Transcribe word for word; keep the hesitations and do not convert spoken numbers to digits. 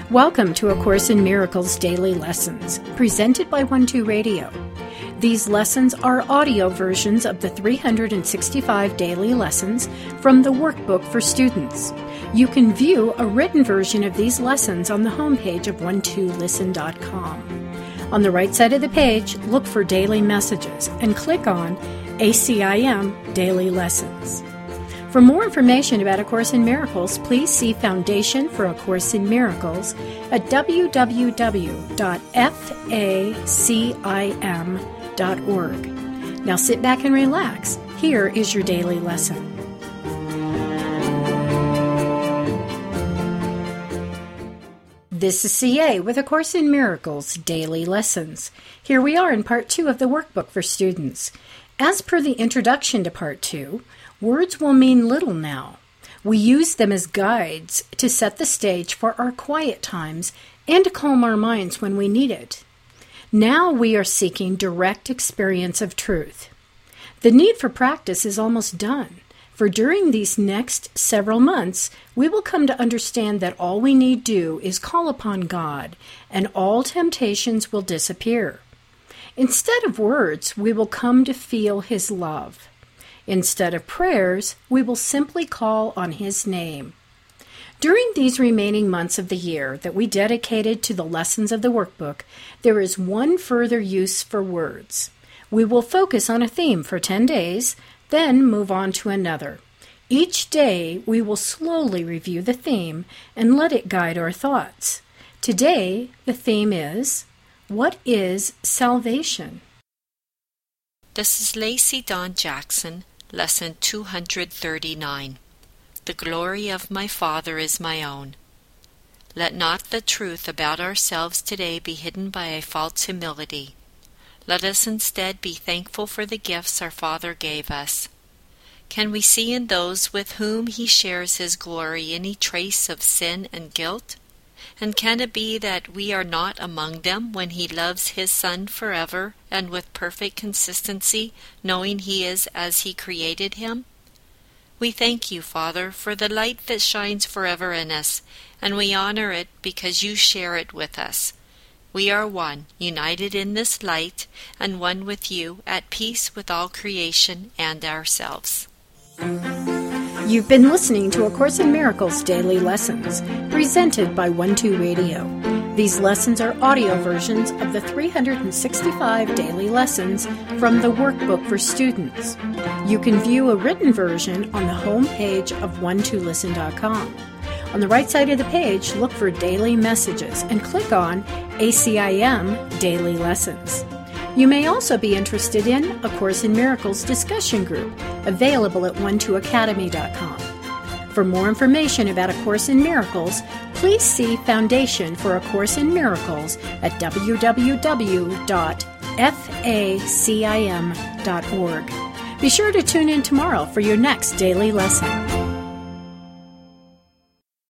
Welcome to A Course in Miracles Daily Lessons, presented by One Two Radio. These lessons are audio versions of the three hundred sixty-five daily lessons from the Workbook for Students. You can view a written version of these lessons on the homepage of one two listen dot com. On the right side of the page, look for Daily Messages and click on A C I M Daily Lessons. For more information about A Course in Miracles, please see Foundation for A Course in Miracles at w w w dot facim dot org. Now sit back and relax. Here is your daily lesson. This is C A with A Course in Miracles Daily Lessons. Here we are in Part two of the Workbook for Students. As per the introduction to Part two, words will mean little now. We use them as guides to set the stage for our quiet times and to calm our minds when we need it. Now we are seeking direct experience of truth. The need for practice is almost done, for during these next several months, we will come to understand that all we need do is call upon God, and all temptations will disappear. Instead of words, we will come to feel His love. Instead of prayers, we will simply call on His name. During these remaining months of the year that we dedicated to the lessons of the workbook, there is one further use for words. We will focus on a theme for ten days, then move on to another. Each day, we will slowly review the theme and let it guide our thoughts. Today, the theme is, what is salvation? This is Lacey Dawn Jackson, Lesson two hundred thirty-nine. The glory of my Father is my own. Let not the truth about ourselves today be hidden by a false humility. Let us instead be thankful for the gifts our Father gave us. Can we see in those with whom He shares His glory any trace of sin and guilt? And can it be that we are not among them when He loves His Son forever and with perfect consistency, knowing He is as He created Him? We thank You, Father, for the light that shines forever in us, and we honor it because You share it with us. We are one, united in this light, and one with You, at peace with all creation and ourselves. You've been listening to A Course in Miracles Daily Lessons, presented by One Two Radio. These lessons are audio versions of the three hundred sixty-five daily lessons from the Workbook for Students. You can view a written version on the home page of one two listen dot com. On the right side of the page, look for Daily Messages and click on A C I M Daily Lessons. You may also be interested in A Course in Miracles discussion group, available at one two academy dot com. For more information about A Course in Miracles, please see Foundation for A Course in Miracles at w w w dot facim dot org. Be sure to tune in tomorrow for your next daily lesson.